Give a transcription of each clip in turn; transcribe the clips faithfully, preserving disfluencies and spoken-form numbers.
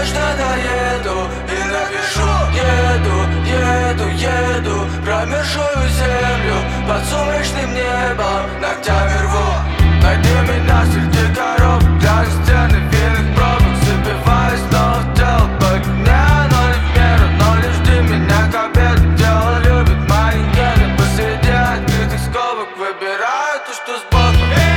конечно доеду и напишу: еду, еду, еду промерзшую землю под сумрачным небом, ногтями рву. Найди меня среди коров, глянь стены винных пробок, забиваюсь снова в тело по дне, но не в меру, но лишь жди меня к обеду. Дело любит мои гены посреди открытых скобок, выбираю то, что сбоку.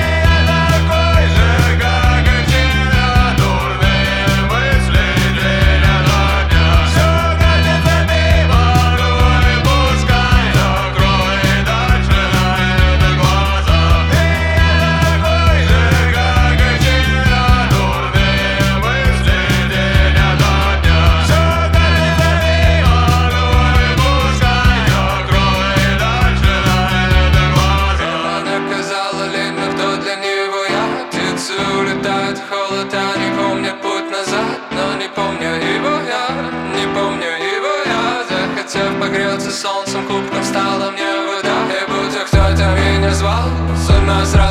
Улетает холод, а не помнит путь назад. Но не помню его я, не помню его я. Захотев погреться солнцем, кубком стала мне вода. И будто кто-то меня звал, с ума сразу